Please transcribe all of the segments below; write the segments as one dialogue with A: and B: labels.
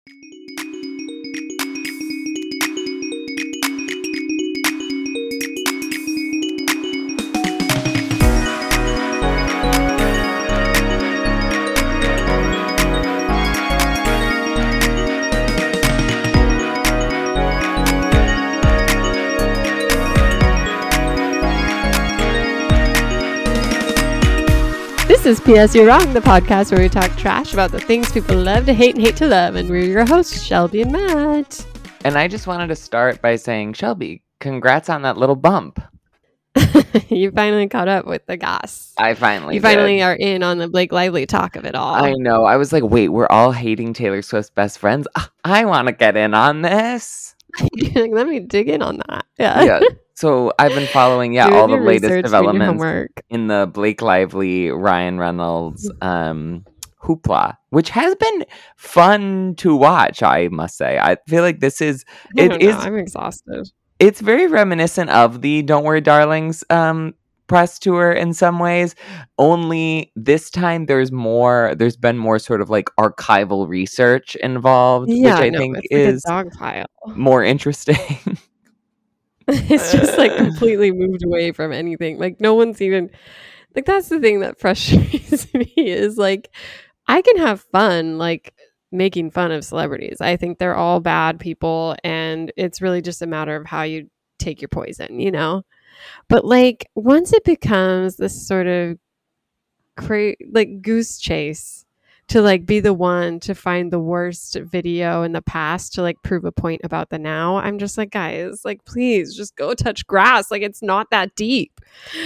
A: This is P.S. You're Wrong, the podcast where we talk trash about the things people love to hate and hate to love. And we're your hosts, Shelby and Matt.
B: And I just wanted to start by saying, Shelby, congrats on that little bump.
A: You finally caught up with the goss.
B: I finally
A: You finally are in on the Blake Lively talk of it all.
B: I know. I was like, wait, we're all hating Taylor Swift's best friends? I want to get in on this.
A: Let me dig in on that. Yeah.
B: So I've been following, all the latest developments in the Blake Lively, Ryan Reynolds hoopla, which has been fun to watch, I must say. I feel like this is...
A: I'm exhausted.
B: It's very reminiscent of the Don't Worry Darlings press tour in some ways. Only this time there's been more sort of like archival research involved, which I think is
A: like a dog pile.
B: More interesting.
A: It's just like completely moved away from anything. Like no one's even like, that's the thing that frustrates me is like, I can have fun like making fun of celebrities. I think they're all bad people and it's really just a matter of how you take your poison, you know? But like once it becomes this sort of like goose chase to like be the one to find the worst video in the past to like prove a point about the now, I'm just like, guys, like please just go touch grass. Like it's not that deep.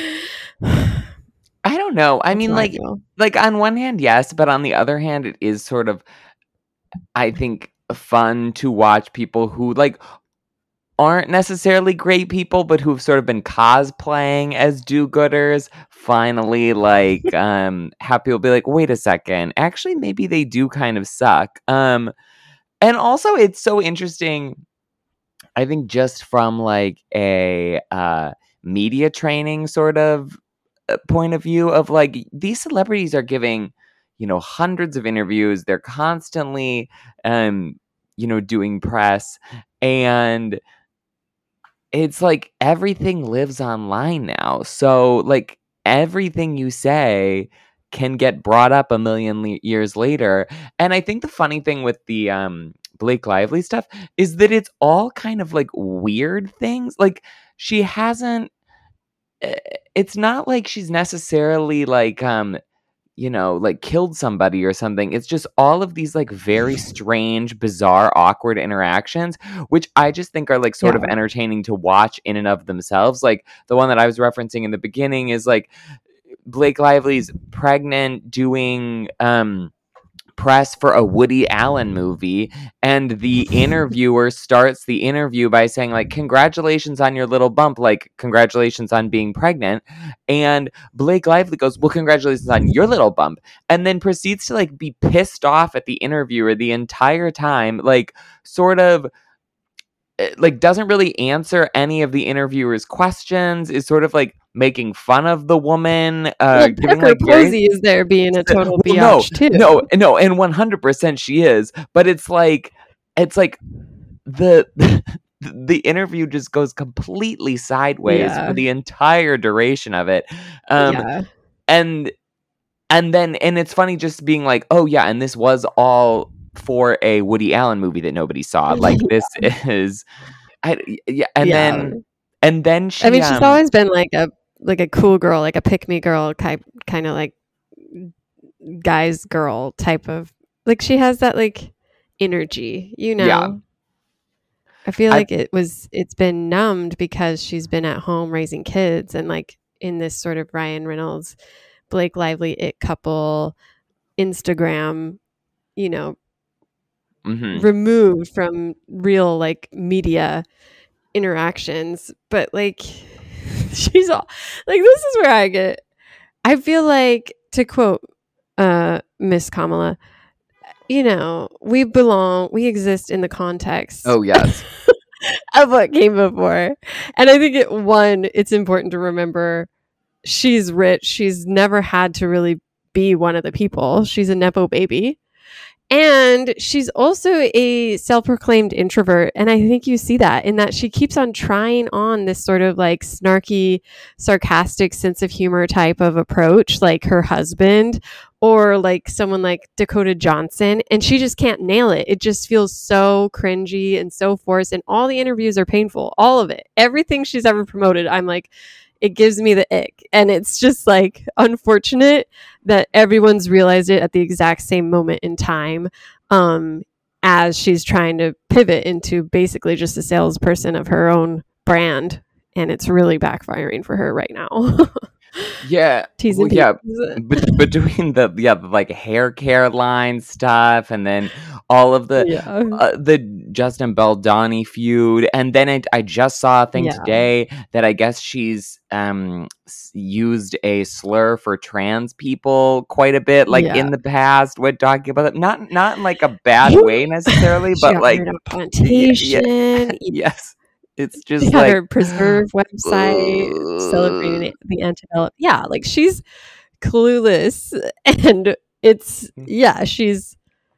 B: I don't know. I mean, like on one hand, yes, but on the other hand, it is sort of, I think, fun to watch people who like aren't necessarily great people, but who've sort of been cosplaying as do-gooders, finally like have people be like, wait a second, actually maybe they do kind of suck. And also it's so interesting, I think, just from like a media training sort of point of view of like these celebrities are giving, hundreds of interviews. They're constantly doing press, and it's like everything lives online now. So like everything you say can get brought up a million years later. And I think the funny thing with the Blake Lively stuff is that it's all kind of like weird things. Like she hasn't, it's not like she's necessarily like, like killed somebody or something. It's just all of these like very strange, bizarre, awkward interactions, which I just think are like sort of entertaining to watch in and of themselves. Like the one that I was referencing in the beginning is like Blake Lively's pregnant doing press for a Woody Allen movie, and the interviewer starts the interview by saying like, congratulations on your little bump, like congratulations on being pregnant, and Blake Lively goes, well, congratulations on your little bump, and then proceeds to like be pissed off at the interviewer the entire time, like sort of like doesn't really answer any of the interviewer's questions, is sort of like making fun of the woman.
A: Giving like Posey is there being a total biatch too.
B: No, and 100% she is. But it's like the interview just goes completely sideways for the entire duration of it. And then it's funny just being like, oh yeah, and this was all for a Woody Allen movie that nobody saw. Like this is, and then she. I mean,
A: she's always been like a cool girl, like a pick me girl type, kind of like guy's girl type of. Like she has that like energy, Yeah. I feel like it's been numbed because she's been at home raising kids and like in this sort of Ryan Reynolds, Blake Lively it couple Instagram, removed from real like media interactions. But like she's all like, this is where I feel like, to quote Miss Kamala, we exist in the context.
B: Oh yes.
A: Of what came before. And I think it's important to remember she's rich. She's never had to really be one of the people. She's a Nepo baby. And she's also a self-proclaimed introvert. And I think you see that in that she keeps on trying on this sort of like snarky, sarcastic sense of humor type of approach, like her husband or like someone like Dakota Johnson. And she just can't nail it. It just feels so cringy and so forced. And all the interviews are painful. All of it. Everything she's ever promoted, I'm like, it gives me the ick. And it's just like unfortunate that everyone's realized it at the exact same moment in time, as she's trying to pivot into basically just a salesperson of her own brand. And it's really backfiring for her right now.
B: Yeah, between the like hair care line stuff, and then all of the Justin Baldoni feud, and then I just saw a thing today that I guess she's used a slur for trans people quite a bit, like in the past when talking about it, not in like a bad way necessarily, but like
A: plantation.
B: Yes. It's just
A: she had her Preserve website celebrating the antebellum. Yeah, like she's clueless, and it's she's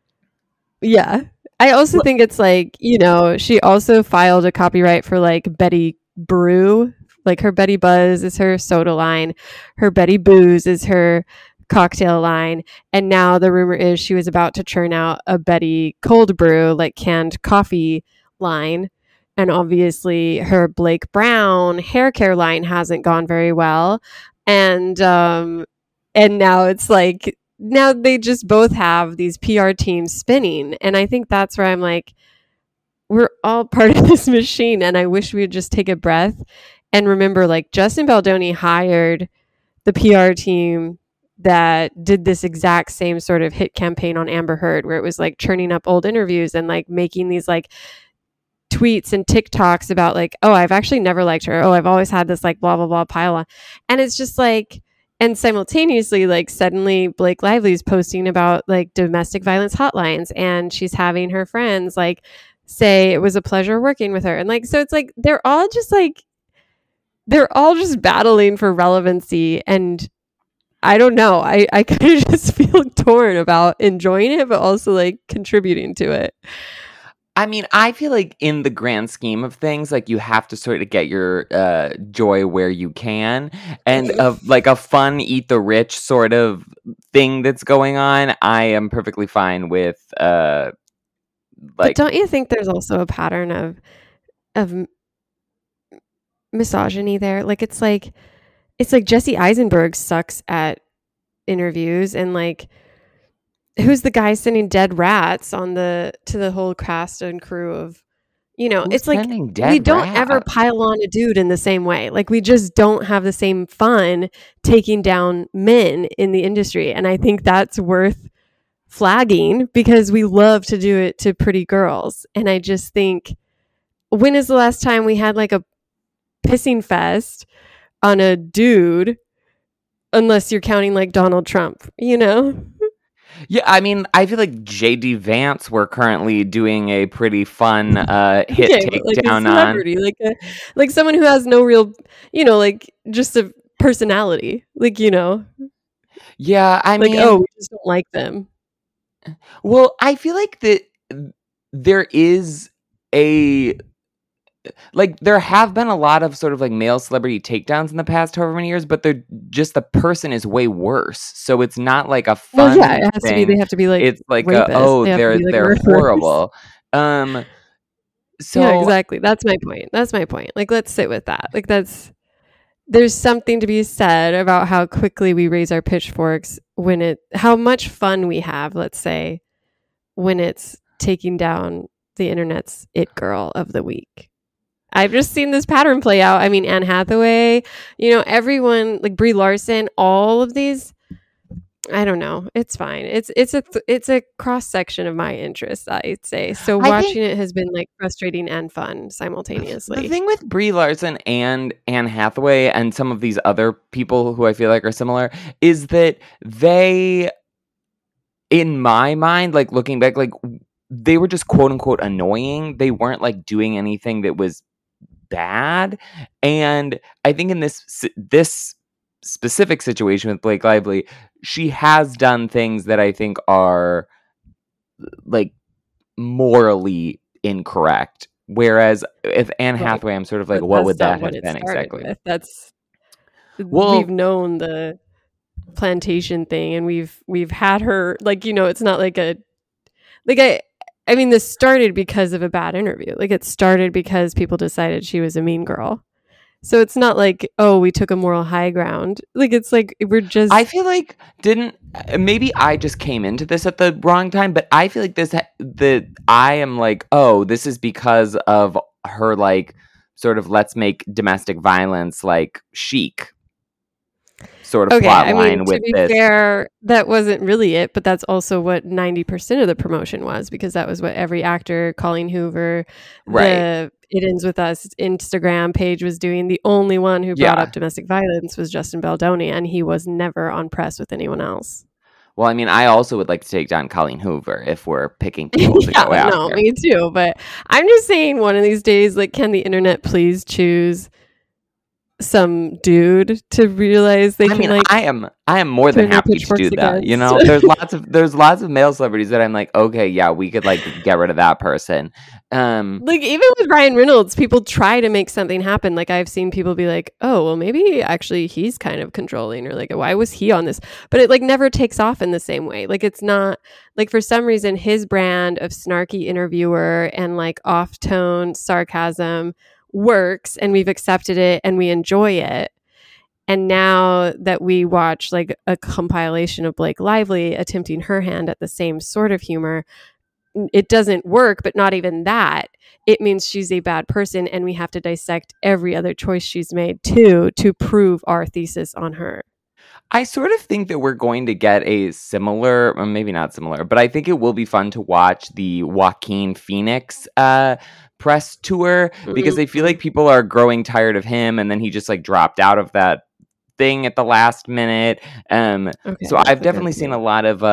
A: I also think it's like, you know, she also filed a copyright for like Betty Brew. Like her Betty Buzz is her soda line, her Betty Booze is her cocktail line, and now the rumor is she was about to churn out a Betty Cold Brew, like canned coffee line. And obviously her Blake Brown hair care line hasn't gone very well. And now it's like, now they just both have these PR teams spinning. And I think that's where I'm like, we're all part of this machine. And I wish we would just take a breath and remember, like, Justin Baldoni hired the PR team that did this exact same sort of hit campaign on Amber Heard, where it was like churning up old interviews and like making these like tweets and TikToks about like, oh, I've actually never liked her. Oh, I've always had this like blah, blah, blah pile on. And it's just like, and simultaneously, like suddenly Blake Lively's posting about like domestic violence hotlines, and she's having her friends like say it was a pleasure working with her. And like, so it's like, they're all just battling for relevancy. And I don't know. I kind of just feel torn about enjoying it, but also like contributing to it.
B: I mean, I feel like in the grand scheme of things, like you have to sort of get your joy where you can, and of like a fun eat the rich sort of thing that's going on, I am perfectly fine with. But
A: don't you think there's also a pattern of misogyny there? Like it's like Jesse Eisenberg sucks at interviews, and like, who's the guy sending dead rats to the whole cast and crew of, you know, it's like we don't ever pile on a dude in the same way. Like we just don't have the same fun taking down men in the industry. And I think that's worth flagging because we love to do it to pretty girls. And I just think, when is the last time we had like a pissing fest on a dude, unless you're counting like Donald Trump, you know?
B: Yeah, I mean, I feel like JD Vance we're currently doing a pretty fun hit takedown
A: on. Like someone who has no real, you know, like just a personality. Like, you know.
B: Yeah, I mean,
A: we just don't like them.
B: Well, I feel like that there is there have been a lot of sort of like male celebrity takedowns in the past however many years, but they're just, the person is way worse. So it's not like a fun
A: it has
B: thing.
A: to be, they have to be like,
B: it's like
A: they're
B: horrible. So
A: yeah, exactly. That's my point. Like, let's sit with that. Like there's something to be said about how quickly we raise our pitchforks how much fun we have, let's say, when it's taking down the internet's it girl of the week. I've just seen this pattern play out. I mean, Anne Hathaway, you know, everyone, like Brie Larson, all of these, I don't know. It's fine. It's a cross section of my interests, I'd say. So watching it has been like frustrating and fun simultaneously.
B: The thing with Brie Larson and Anne Hathaway and some of these other people who I feel like are similar is that they, in my mind, like looking back, like they were just quote unquote annoying. They weren't like doing anything that was bad. And I think in this specific situation with Blake Lively, she has done things that I think are like morally incorrect. Whereas if Anne Hathaway, I'm sort of like, what would that have been exactly?
A: We've known the plantation thing, and we've had her, like, you know, it's not like I mean, this started because of a bad interview. Like, it started because people decided she was a mean girl. So it's not like, oh, we took a moral high ground. Like, it's like we're just...
B: I feel like maybe I just came into this at the wrong time, but I feel like I am like, oh, this is because of her, like, sort of let's make domestic violence, like, chic sort of plot line with this.
A: To be fair, that wasn't really it, but that's also what 90% of the promotion was, because that was what every actor, Colleen Hoover, the It Ends With Us Instagram page was doing. The only one who brought up domestic violence was Justin Baldoni, and he was never on press with anyone else.
B: Well, I mean, I also would like to take down Colleen Hoover if we're picking people to go after.
A: No, me too. But I'm just saying, one of these days, like, can the internet please choose some dude to realize they can, like...
B: I am more than happy to do that. You know, there's lots of male celebrities that I'm like, okay, yeah, we could, like, get rid of that person.
A: Like, even with Ryan Reynolds, people try to make something happen. Like, I've seen people be like, oh, well, maybe actually he's kind of controlling, or like, why was he on this? But it, like, never takes off in the same way. Like, it's not like, for some reason, his brand of snarky interviewer and, like, off-tone sarcasm works, and we've accepted it and we enjoy it. And now that we watch, like, a compilation of Blake Lively attempting her hand at the same sort of humor, it doesn't work. But not even that, it means she's a bad person, and we have to dissect every other choice she's made to prove our thesis on her.
B: I sort of think that we're going to get a similar, or maybe not similar, but I think it will be fun to watch the Joaquin Phoenix press tour, because I feel like people are growing tired of him, and then he just, like, dropped out of that thing at the last minute. So I've definitely seen a lot of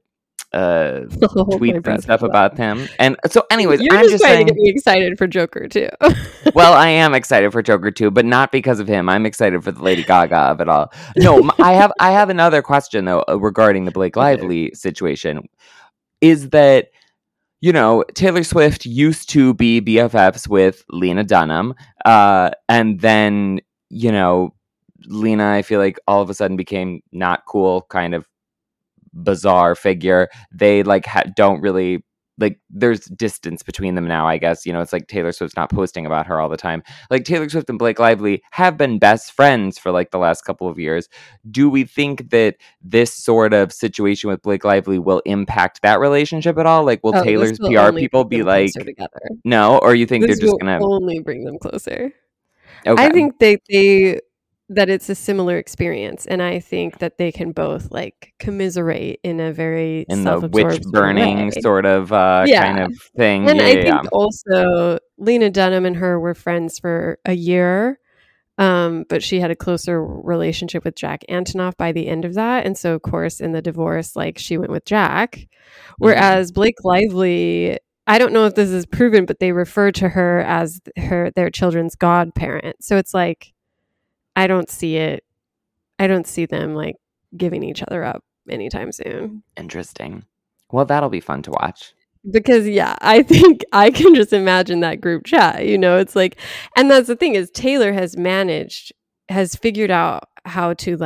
B: tweets and stuff about him. And so anyways,
A: I'm just trying to get me excited for Joker too.
B: Well, I am excited for Joker too, but not because of him. I'm excited for the Lady Gaga of it all. No, I have another question though regarding the Blake Lively situation. Is that, you know, Taylor Swift used to be BFFs with Lena Dunham, and then, you know, Lena, I feel like all of a sudden became not cool, kind of bizarre figure. They, like, don't really, like, there's distance between them now, I guess. You know, it's like Taylor Swift's not posting about her all the time. Like, Taylor Swift and Blake Lively have been best friends for, like, the last couple of years. Do we think that this sort of situation with Blake Lively will impact that relationship at all? Like, will Taylor's PR people be like, no? Or you think they're just gonna
A: only bring them closer? Okay. I think that it's a similar experience, and I think that they can both, like, commiserate in a very
B: the witch burning way. Sort of kind of thing.
A: And I think also Lena Dunham and her were friends for a year, but she had a closer relationship with Jack Antonoff by the end of that, and so of course in the divorce, like, she went with Jack, whereas Blake Lively, I don't know if this is proven, but they refer to her as their children's godparent. So it's like, I don't see them, like, giving each other up anytime soon.
B: Interesting. Well, that'll be fun to watch.
A: Because, yeah, I think I can just imagine that group chat, you know, it's like, and that's the thing is Taylor has figured out how to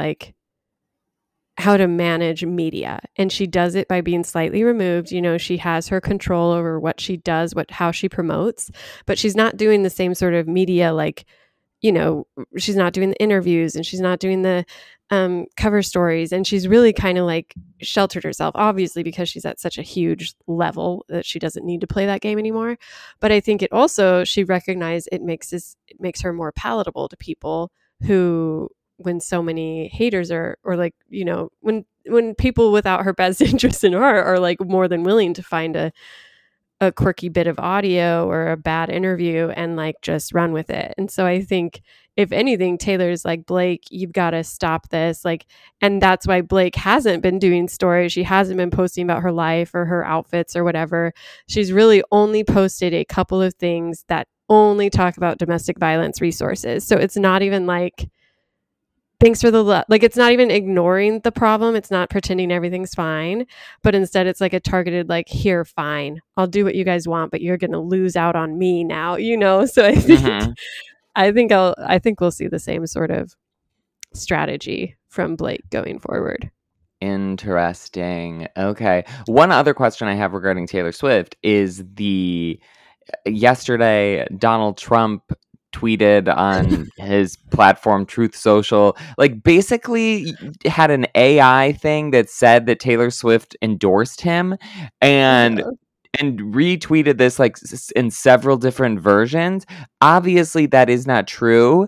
A: manage media, and she does it by being slightly removed. You know, she has her control over what she does, how she promotes, but she's not doing the same sort of media, like, you know, she's not doing the interviews, and she's not doing the cover stories, and she's really kind of, like, sheltered herself, obviously, because she's at such a huge level that she doesn't need to play that game anymore. But I think it also, she recognized it makes her more palatable to people who, when so many haters or like, you know, when people without her best interest in heart are, like, more than willing to find a quirky bit of audio or a bad interview and, like, just run with it. And so I think, if anything, Taylor's like, Blake, you've got to stop this. Like, and that's why Blake hasn't been doing stories. She hasn't been posting about her life or her outfits or whatever. She's really only posted a couple of things that only talk about domestic violence resources. So it's not even like thanks for the love. Like, it's not even ignoring the problem. It's not pretending everything's fine, but instead it's like a targeted, like, here, fine, I'll do what you guys want, but you're going to lose out on me now, So I think, I think we'll see the same sort of strategy from Blake going forward.
B: Interesting. Okay. One other question I have regarding Taylor Swift is yesterday Donald Trump tweeted on his platform Truth Social, like basically had an AI thing that said that Taylor Swift endorsed him and retweeted this like in several different versions. Obviously that is not true.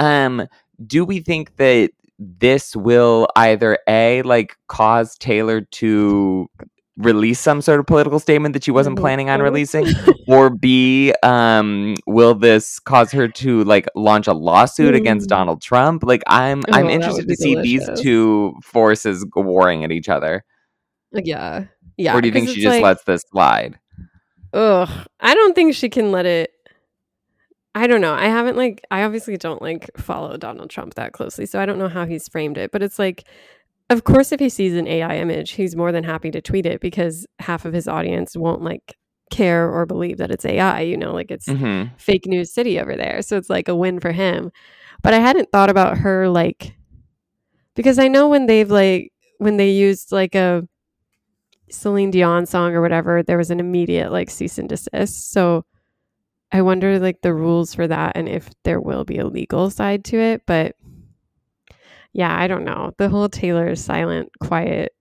B: Do we think that this will either like cause Taylor to release some sort of political statement that she wasn't planning on releasing, or B, will this cause her to like launch a lawsuit against Donald Trump? Like I'm interested to see these two forces warring at each other.
A: Yeah.
B: Or do you think she just lets this slide?
A: Ugh, I don't think she can let it. I don't know. I obviously don't follow Donald Trump that closely, so I don't know how he's framed it. But it's like, of course, if he sees an AI image, he's more than happy to tweet it because half of his audience won't care or believe that it's AI. It's fake news city over there. So it's like a win for him. But I hadn't thought about her because I know when they used a Celine Dion song or whatever, there was an immediate cease and desist. So I wonder the rules for that and if there will be a legal side to it. But yeah, I don't know. The whole Taylor silent, quiet.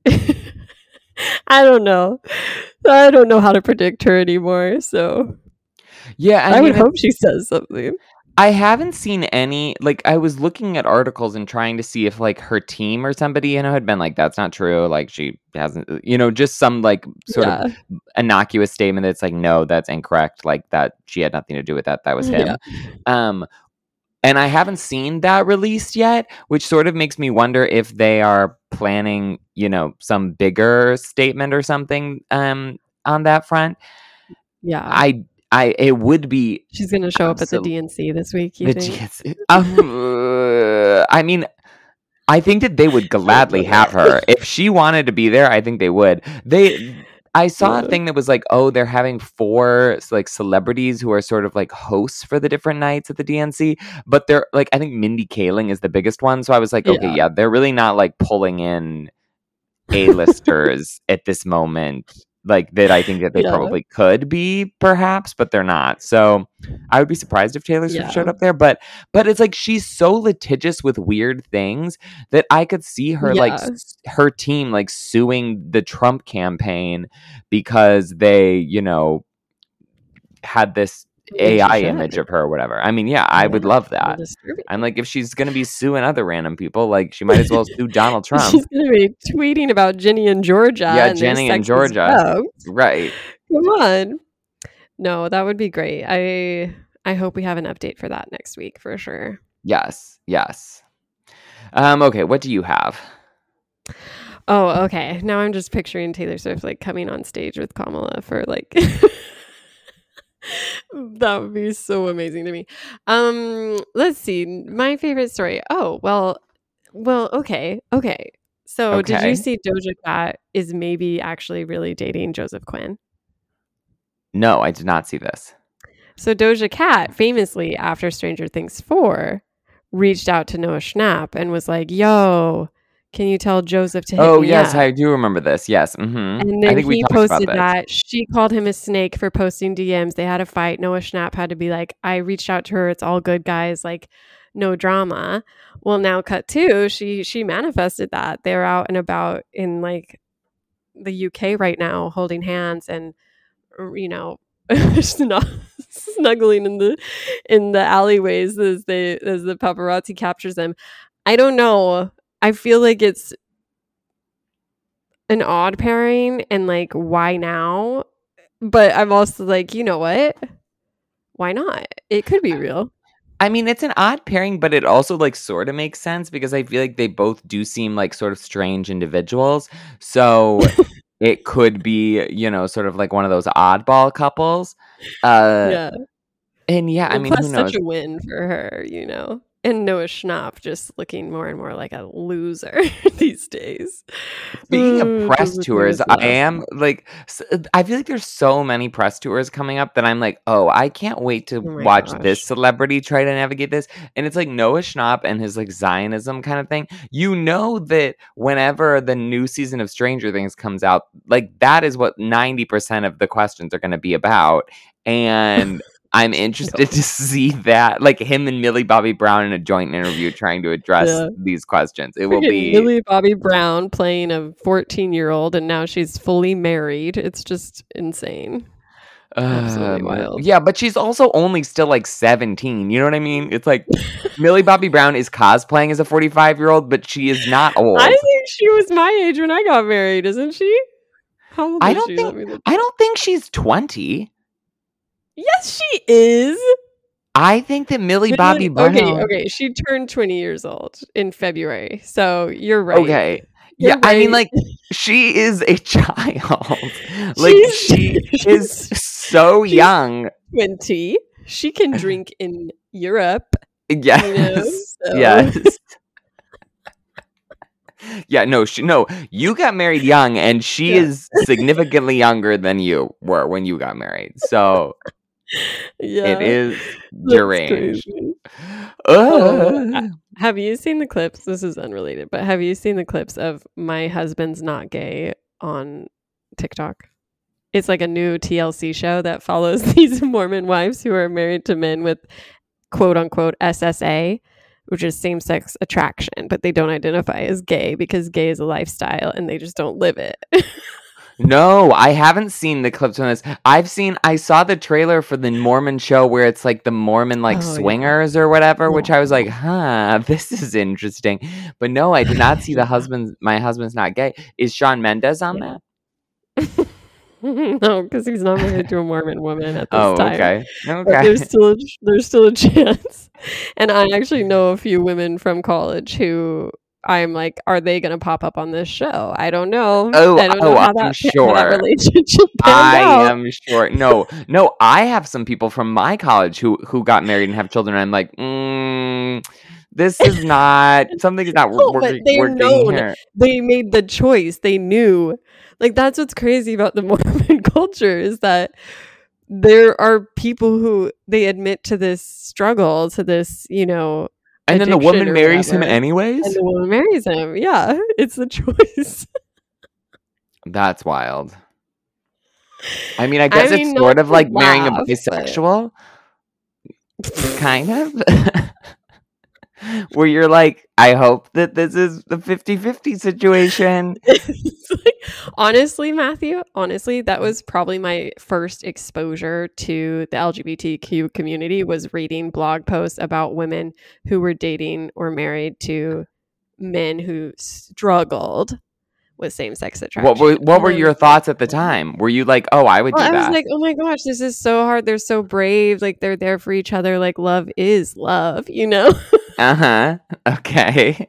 A: I don't know. I don't know how to predict her anymore. So
B: yeah,
A: I would hope she says something.
B: I haven't seen any, I was looking at articles and trying to see if her team or somebody, had been that's not true. She hasn't, just some sort of innocuous statement that's no, that's incorrect. That she had nothing to do with that. That was him. Yeah. And I haven't seen that released yet, which sort of makes me wonder if they are planning, some bigger statement or something on that front.
A: Yeah.
B: It would be.
A: She's going to show up at the DNC this week, you think?
B: I mean, I think that they would gladly have her. If she wanted to be there, I think they would. I saw a thing that was they're having 4 celebrities who are sort of hosts for the different nights at the DNC, but they're I think Mindy Kaling is the biggest one. So I was okay, yeah, they're really not pulling in A-listers at this moment. That I think that they probably could be, perhaps, but they're not. So I would be surprised if Taylor Swift showed up there. But it's she's so litigious with weird things that I could see her her team suing the Trump campaign because they had this AI image of her or whatever. I mean, yeah, I would love that. I'm if she's going to be suing other random people, she might as well sue Donald Trump.
A: She's going to be tweeting about Ginny and Georgia.
B: Yeah, Jenny and Georgia. Right.
A: Come on. No, that would be great. I hope we have an update for that next week for sure.
B: Yes. Okay, what do you have?
A: Oh, okay. Now I'm just picturing Taylor Swift coming on stage with Kamala for that would be so amazing to me. Let's see. My favorite story. Oh, well, okay. So did you see Doja Cat is maybe actually really dating Joseph Quinn?
B: No, I did not see this.
A: So Doja Cat famously, after Stranger Things 4, reached out to Noah Schnapp and was like, yo, can you tell Joseph to hit me
B: up? Oh, yes, I do remember this. Yes. Mm-hmm.
A: And then he posted that. She called him a snake for posting DMs. They had a fight. Noah Schnapp had to be I reached out to her. It's all good, guys. No drama. Well, now cut 2, she manifested that. They're out and about in the UK right now holding hands and, snuggling in the alleyways as the paparazzi captures them. I don't know. I feel it's an odd pairing and why now? But I'm also you know what? Why not? It could be real.
B: I mean, it's an odd pairing, but it also sort of makes sense because I feel they both do seem sort of strange individuals. So it could be, sort of one of those oddball couples.
A: Yeah.
B: And yeah, I mean,
A: plus
B: who knows?
A: such a win for her, And Noah Schnapp just looking more and more like a loser these days.
B: Speaking of press tours, I am like, I feel like there's so many press tours coming up that I'm like, oh, I can't wait to watch this celebrity try to navigate this. And it's like Noah Schnapp and his like Zionism kind of thing. You know that whenever the new season of Stranger Things comes out, like that is what 90% of the questions are going to be about. And I'm interested to see that, like him and Millie Bobby Brown in a joint interview trying to address these questions. It will be
A: Millie Bobby Brown playing a 14-year-old, and now she's fully married. It's just insane. Absolutely wild.
B: Yeah, but she's also only still like 17. You know what I mean? It's like Millie Bobby Brown is cosplaying as a 45-year-old, but she is not old.
A: I think she was my age when I got married, isn't she? How old is she?
B: I don't think she's 20.
A: Yes, she is.
B: I think that Millie Bobby Brown.
A: Okay. She turned 20 years old in February, so you're right.
B: Okay. You're right. I mean, like, she is a child. Like, she is so young.
A: 20. She can drink in Europe.
B: Yes.
A: You know, so.
B: Yes. Yeah, no, you got married young, and she is significantly younger than you were when you got married. So it is deranged.
A: Have you seen the clips? This is unrelated, but have you seen the clips of My Husband's Not Gay on TikTok? It's like a new TLC show that follows these Mormon wives who are married to men with quote unquote SSA, which is same-sex attraction, but they don't identify as gay because gay is a lifestyle and they just don't live it.
B: No, I haven't seen the clips on this. I saw the trailer for the Mormon show where it's like the Mormon swingers or whatever, which I was like, this is interesting. But no, I did not see My Husband's Not Gay. Is Shawn Mendes on that?
A: No, because he's not married to a Mormon woman at this time.
B: Okay.
A: But there's still a chance. And I actually know a few women from college who I'm like, are they going to pop up on this show? I don't know. I don't know how that relationship
B: am sure. No, I have some people from my college who got married and have children. And I'm like, this is not something's not working here.
A: They made the choice. They knew. Like, that's what's crazy about the Mormon culture is that there are people who they admit to this struggle, to this,
B: and then the woman marries him anyways?
A: And the woman marries him. Yeah, it's the choice.
B: That's wild. I mean, I guess it's sort of like marrying a bisexual. Kind of. Where you're like, I hope that this is the 50-50 situation.
A: Honestly, Matthew, that was probably my first exposure to the LGBTQ community, was reading blog posts about women who were dating or married to men who struggled with same-sex attraction.
B: What were your thoughts at the time? Were you like, oh, I would do that?
A: I was like, oh my gosh, this is so hard. They're so brave. Like, they're there for each other. Like, love is love,
B: Uh-huh. Okay.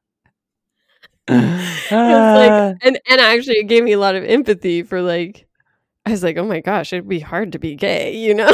A: And actually it gave me a lot of empathy for I was like, oh my gosh, it'd be hard to be gay, Yeah.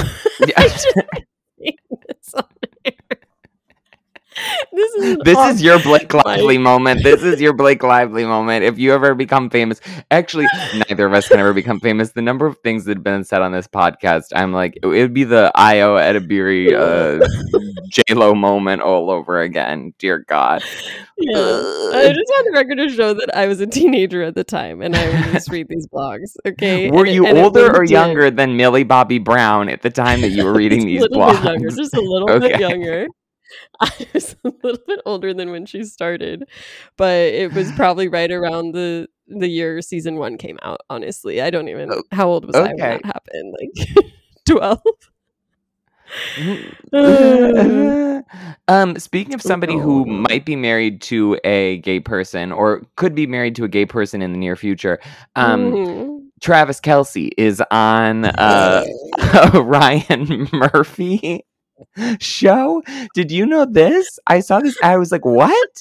B: This is your Blake Lively moment. This is your Blake Lively moment. If you ever become famous, actually, neither of us can ever become famous. The number of things that have been said on this podcast, I'm like, it would be the Io Edibiri J-Lo moment all over again. Dear God.
A: Yeah. I just want the record to show that I was a teenager at the time and I would just read these blogs. Okay.
B: Were you older or younger than Millie Bobby Brown at the time that you were reading these blogs?
A: Just a little bit younger. I was a little bit older than when she started, but it was probably right around the year season 1 came out. Honestly, I don't even. How old was I when that happened? 12.
B: Speaking of somebody who might be married to a gay person or could be married to a gay person in the near future, Travis Kelce is on Ryan Murphy show. Did you know this? I saw this. I was like, what?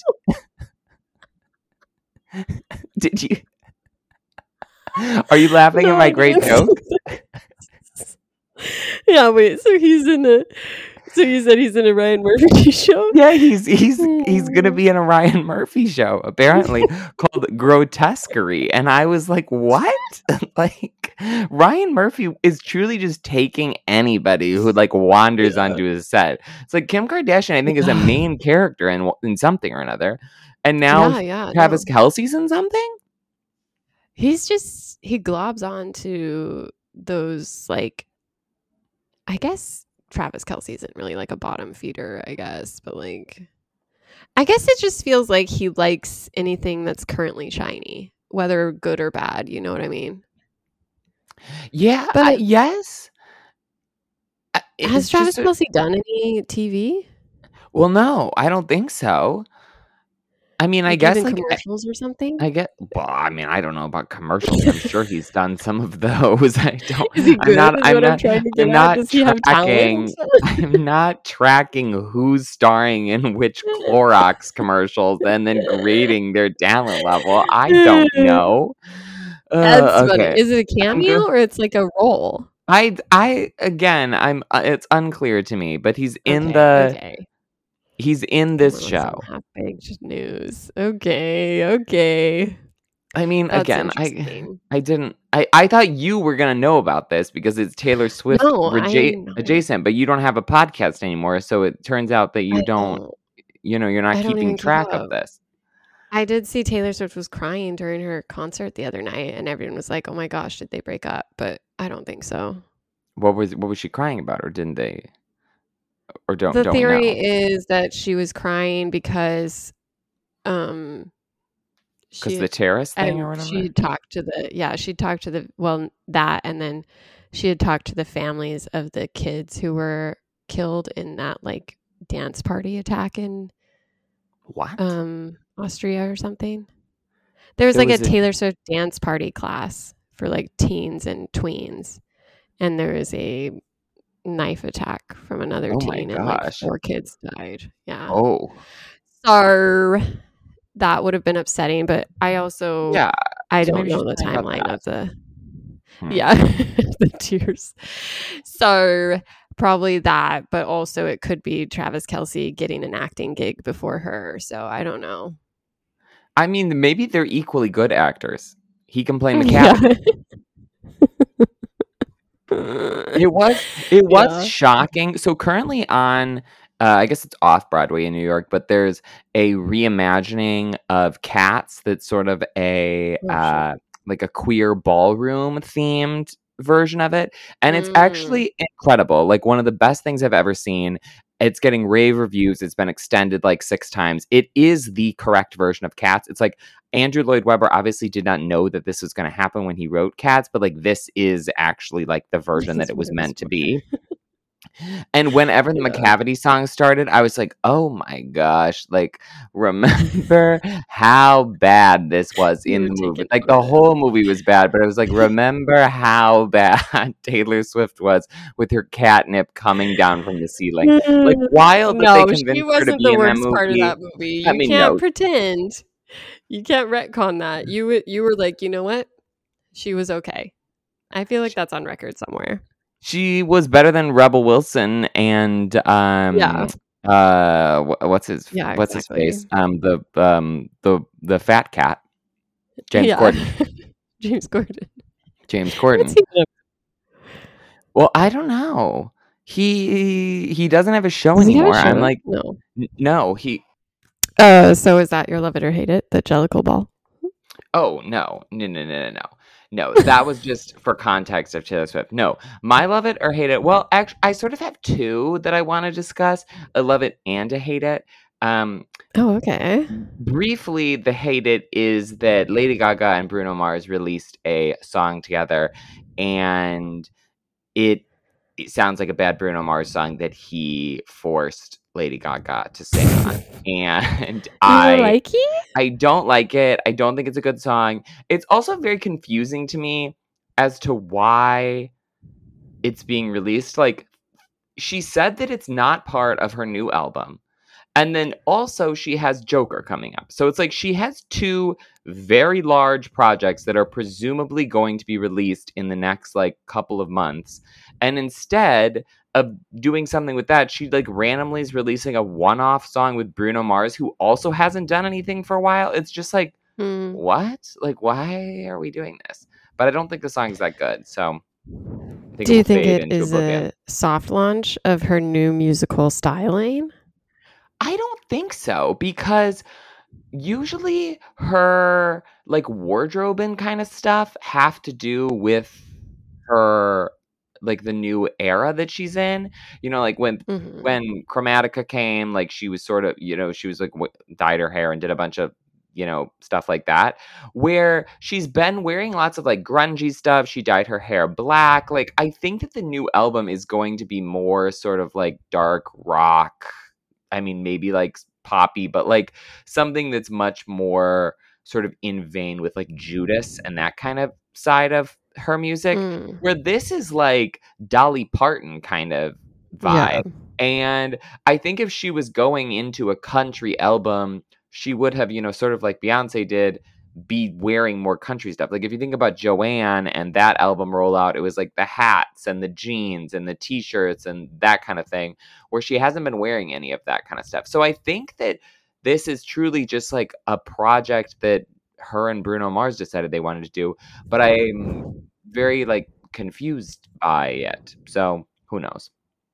B: Did you? Are you laughing at my great joke?
A: Yeah, wait. So he's in So you said he's in a Ryan Murphy show?
B: Yeah, he's gonna be in a Ryan Murphy show, apparently, called Grotesquerie. And I was like, what? Like, Ryan Murphy is truly just taking anybody who like wanders onto his set. It's like Kim Kardashian, I think, is a main character in something or another. And now Travis Kelce's in something?
A: He globs on to those, like, I guess Travis Kelce isn't really like a bottom feeder, I guess, but like, I guess it just feels like he likes anything that's currently shiny, whether good or bad. You know what I mean?
B: Yeah. But yes.
A: Has Travis Kelce done any TV?
B: Well, no, I don't think so. I mean, I guess like
A: commercials or something.
B: Well, I mean, I don't know about commercials. I'm sure he's done some of those. I don't.
A: Is he good? I'm not. Does he have talent?
B: I'm not tracking who's starring in which Clorox commercials and then grading their talent level. I don't know.
A: That's funny. Is it a cameo or it's like a role?
B: Again, it's unclear to me, but he's in He's in this show.
A: Half-baked news. Okay.
B: I mean, again, I thought you were gonna know about this because it's Taylor Swift adjacent, but you don't have a podcast anymore, so it turns out that you don't. You know, you're not keeping track of this.
A: I did see Taylor Swift was crying during her concert the other night, and everyone was like, "Oh my gosh, did they break up?" But I don't think so.
B: What was she crying about, or didn't they? Or don't
A: the theory
B: know.
A: Is that she was crying because
B: the terrorist thing or whatever.
A: She talked to that, and then she had talked to the families of the kids who were killed in that like dance party attack in Austria or something. There was like a Taylor Swift dance party class for like teens and tweens, and there was a knife attack from another teen and like 4 kids died. Yeah.
B: Oh.
A: So that would have been upsetting, but I also I don't know the timeline of the the tears. So probably that, but also it could be Travis Kelce getting an acting gig before her. So I don't know.
B: I mean, maybe they're equally good actors. He can play McCaffrey. It was shocking. So currently on I guess it's off Broadway in New York, but there's a reimagining of Cats that's sort of a like a queer ballroom themed version of it, and it's actually incredible. Like one of the best things I've ever seen. It's getting rave reviews. It's been extended like 6 times. It is the correct version of Cats. It's like Andrew Lloyd Webber obviously did not know that this was going to happen when he wrote Cats, but like this is actually like the version that it was meant to be. And whenever the McCavity song started, I was like, oh my gosh, like, remember how bad this was in the movie. Like, the whole movie was bad, but I was like, remember how bad Taylor Swift was with her catnip coming down from the ceiling. Like, wild that they convinced her to be in that movie.
A: No, she wasn't the worst part of that movie. You can't pretend. You can't retcon that. You were like, you know what? She was okay. I feel like that's on record somewhere.
B: She was better than Rebel Wilson and what's his face? The fat cat. James Corden. James Corden. Well, I don't know. He doesn't have a show anymore. I'm like no, he
A: so is that your love it or hate it, the Jellicle Ball?
B: Oh, no. No, that was just for context of Taylor Swift. No, my love it or hate it. Well, actually, I sort of have 2 that I want to discuss. A love it and a hate it.
A: Okay.
B: Briefly, the hate it is that Lady Gaga and Bruno Mars released a song together, and it sounds like a bad Bruno Mars song that he forced Lady Gaga to sing on. And I don't like it. I don't think it's a good song. It's also very confusing to me as to why it's being released. Like, she said that it's not part of her new album. And then also she has Joker coming up. So it's like she has 2 very large projects that are presumably going to be released in the next like couple of months. And instead, of doing something with that, she like randomly is releasing a one-off song with Bruno Mars, who also hasn't done anything for a while. It's just like, what? Like, why are we doing this? But I don't think the song's that good. So I think
A: do
B: it
A: you
B: will
A: think
B: fade
A: it
B: into
A: is
B: oblivion.
A: a soft launch of her new musical styling?
B: I don't think so, because usually her like wardrobe and kind of stuff have to do with her like the new era that she's in. You know, like when Chromatica came, like she was sort of, you know, she was like dyed her hair and did a bunch of, you know, stuff like that, where she's been wearing lots of like grungy stuff. She dyed her hair black. Like I think that the new album is going to be more sort of like dark rock. I mean, maybe like poppy, but like something that's much more sort of in vein with like Judas and that kind of side of her music, where this is like Dolly Parton kind of vibe.
A: Yeah.
B: And I think if she was going into a country album, she would have, you know, sort of like Beyonce did, be wearing more country stuff. Like if you think about Joanne and that album rollout, it was like the hats and the jeans and the t-shirts and that kind of thing, where she hasn't been wearing any of that kind of stuff. So I think that this is truly just like a project that her and Bruno Mars decided they wanted to do, but I'm very like confused by it. So who knows?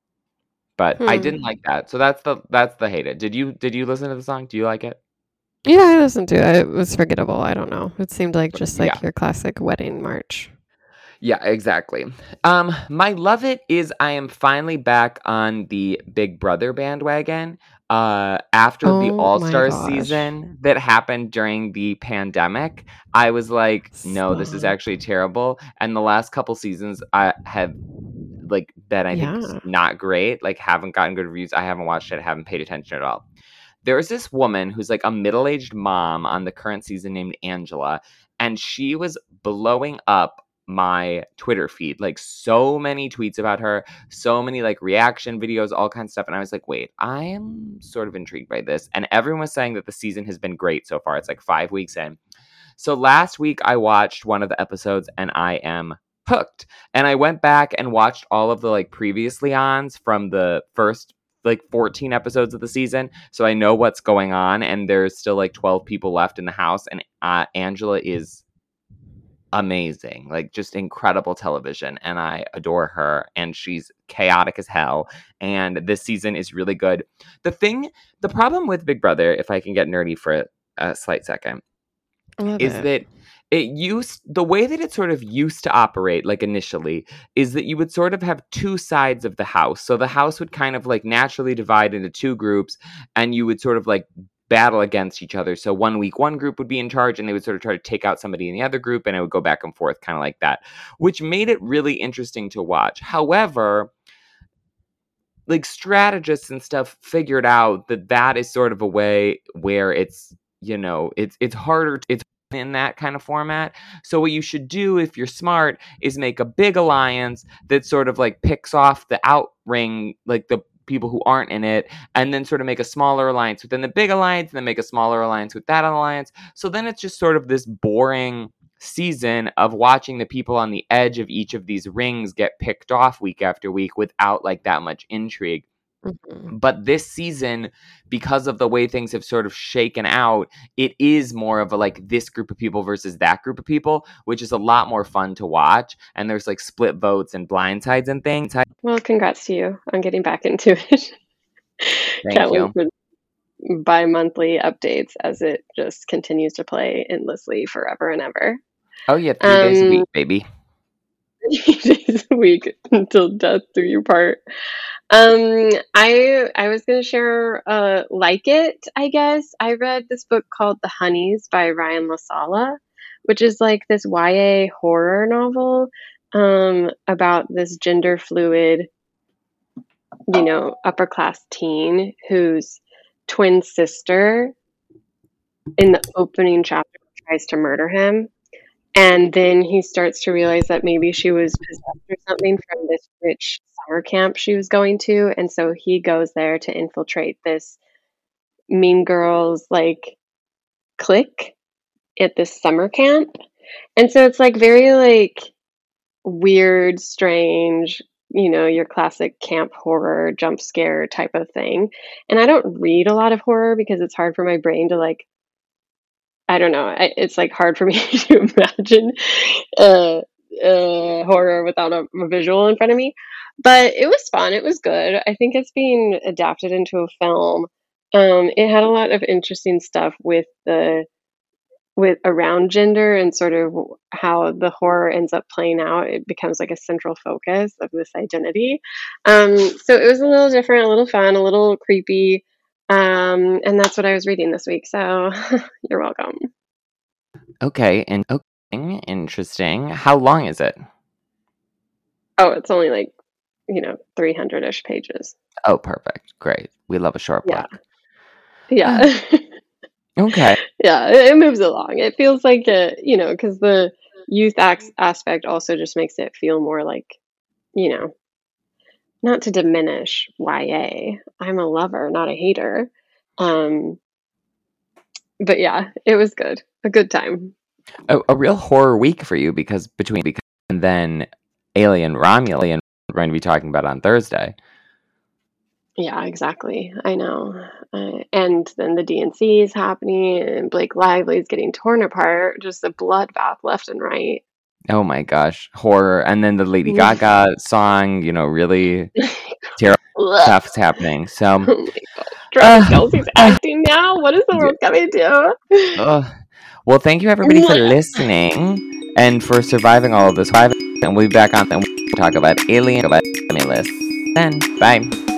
B: But I didn't like that. So that's the hate it. Did you listen to the song? Do you like it?
A: Yeah, I listened to it. It was forgettable. I don't know. It seemed like just like your classic wedding march.
B: Yeah, exactly. My love it is I am finally back on the Big Brother bandwagon. After the All-Stars season that happened during the pandemic, I was like, no, this is actually terrible. And the last couple seasons I have like been, I think, not great. Like haven't gotten good reviews. I haven't watched it, haven't paid attention at all. There's this woman who's like a middle-aged mom on the current season named Angela, and she was blowing up my Twitter feed. Like so many tweets about her, so many like reaction videos, all kinds of stuff. And I was like, wait, I am sort of intrigued by this. And everyone was saying that the season has been great so far. It's like 5 weeks in. So last week I watched one of the episodes and I am hooked. And I went back and watched all of the like previously ons from the first like 14 episodes of the season, so I know what's going on, and there's still like 12 people left in the house, and Angela is amazing, like just incredible television, and I adore her, and she's chaotic as hell, and this season is really good. The problem with Big Brother, if I can get nerdy for a slight second, is that the way that it sort of used to operate, like initially, is that you would sort of have two sides of the house. So the house would kind of like naturally divide into two groups, and you would sort of like battle against each other. So 1 week, one group would be in charge, and they would sort of try to take out somebody in the other group, and it would go back and forth kind of like that, which made it really interesting to watch. However, like strategists and stuff figured out that that is sort of a way where it's, you know, it's harder, it's in that kind of format. So what you should do if you're smart is make a big alliance that sort of like picks off the out ring, like the people who aren't in it, and then sort of make a smaller alliance within the big alliance, and then make a smaller alliance with that alliance. So then it's just sort of this boring season of watching the people on the edge of each of these rings get picked off week after week without like that much intrigue. But this season, because of the way things have sort of shaken out, it is more of a like this group of people versus that group of people, which is a lot more fun to watch. And there's like split votes and blindsides and things.
A: Well, congrats to you on getting back into it.
B: Thank you.
A: Wait for bi-monthly updates as it just continues to play endlessly forever and ever.
B: Oh yeah, 3 days a week, baby.
A: 3 days a week until death do you part. I was gonna share Like It, I guess. I read this book called The Honeys by Ryan LaSala, which is like this YA horror novel about this gender fluid, you know, upper class teen whose twin sister in the opening chapter tries to murder him. And then he starts to realize that maybe she was possessed or something from this rich summer camp she was going to. And so he goes there to infiltrate this Mean Girls like clique at this summer camp. And so it's like very like weird, strange, your classic camp horror jump scare type of thing. And I don't read a lot of horror because it's hard for my brain to like, I don't know, it's like hard for me to imagine horror without a visual in front of me. But it was fun. It was good. I think it's being adapted into a film. It had a lot of interesting stuff with around gender and sort of how the horror ends up playing out. It becomes like a central focus of this identity. So it was a little different, a little fun, a little creepy. And that's what I was reading this week. So you're welcome.
B: Okay, interesting. How long is it?
A: Oh, it's only like 300-ish pages.
B: Oh, perfect. Great. We love a short book.
A: Yeah.
B: Okay.
A: Yeah, it moves along. It feels like because the youth aspect also just makes it feel more like, not to diminish YA. I'm a lover, not a hater. But yeah, it was good. A good time.
B: A real horror week for you because and then Alien Romulan we're going to be talking about on Thursday.
A: Yeah, exactly. I know. And then the DNC is happening and Blake Lively is getting torn apart. Just a bloodbath left and right.
B: Oh my gosh. Horror. And then the Lady Gaga song, really terrible stuff's happening. So,
A: oh my gosh. Travis Kelce's acting now? What is the world coming to?
B: Well, thank you everybody for listening and for surviving all of this. And we'll be back on and we'll talk about Alien. Then, bye.